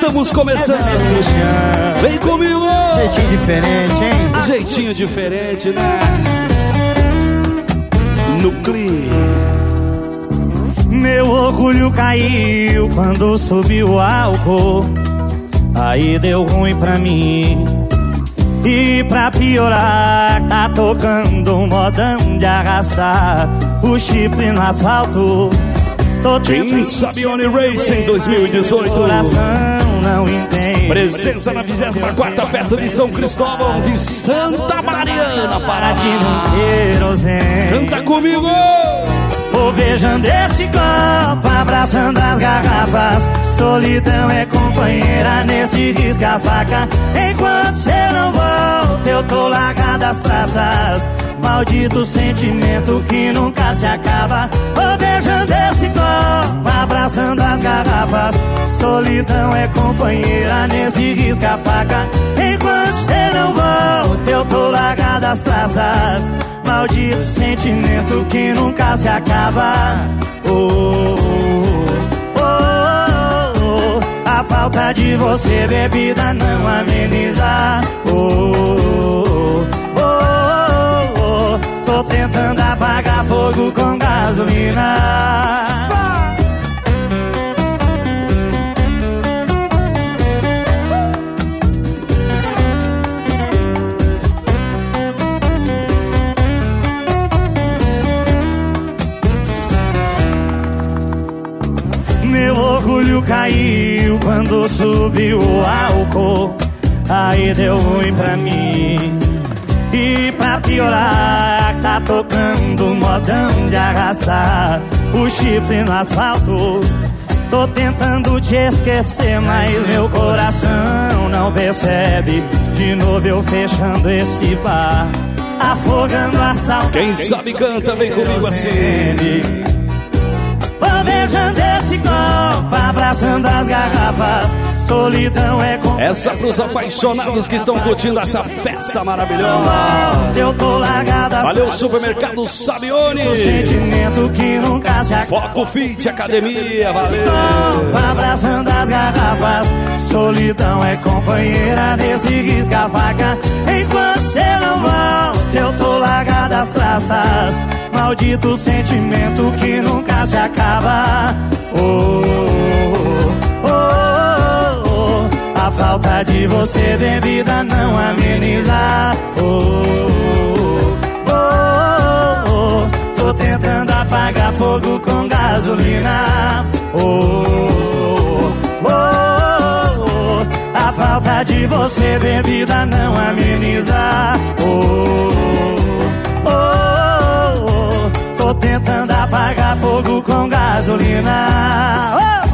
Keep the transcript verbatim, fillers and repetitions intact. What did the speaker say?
estamos começando. Vem comigo. Jeitinho diferente, hein? Jeitinho diferente, né? No clima. Meu orgulho caiu quando subiu o álcool. Aí deu ruim pra mim. E pra piorar, tá tocando um modão de arrastar o chifre no asfalto. Team Sabione Racing dois mil e dezoito. Não entende. Presença na vigésima quarta Festa de São Cristóvão de Santa Mariana, Para de não querosene. Canta comigo! Vou beijando esse copo, abraçando as garrafas. Solidão é companheira nesse risca-faca. Enquanto cê não volta, eu tô largado as traças. Maldito sentimento que nunca se acaba. Vou beijando esse copo, abraçando as garrafas. Solidão é companheira nesse risca-faca. Enquanto cê não volta, eu tô largado as traças. Maldito sentimento que nunca se acaba. Oh, oh, oh, oh. A falta de você, bebida, não ameniza. Oh, oh, oh, oh. Tô tentando apagar fogo com gasolina. Meu orgulho caiu quando subiu o álcool. Aí deu ruim pra mim. E pra piorar, tá tocando um modão de arrastar o chifre no asfalto. Tô tentando te esquecer, mas meu coração não percebe. De novo eu fechando esse bar, afogando a saudade. Quem sabe canta, vem comigo assim. Vou beijando esse copo, abraçando as garrafas. Solidão é com... Essa pros apaixonados que estão curtindo essa festa maravilhosa. Eu tô largada. Valeu, Supermercado Sabione. O sentimento que nunca se acaba. Foco Fit Academia, valeu. Abraçando as garrafas. Solidão é companheira nesse risca-faca. Enquanto cê não volta, eu tô largada as traças. Maldito sentimento que nunca se acaba. Oh, oh, oh, oh. A falta de você, bebida, não ameniza. Oh, oh, oh. Tô tentando apagar fogo com gasolina. Oh, oh, oh. A falta de você, bebida, não ameniza. Oh, oh, oh. Tô tentando apagar fogo com gasolina. Oh!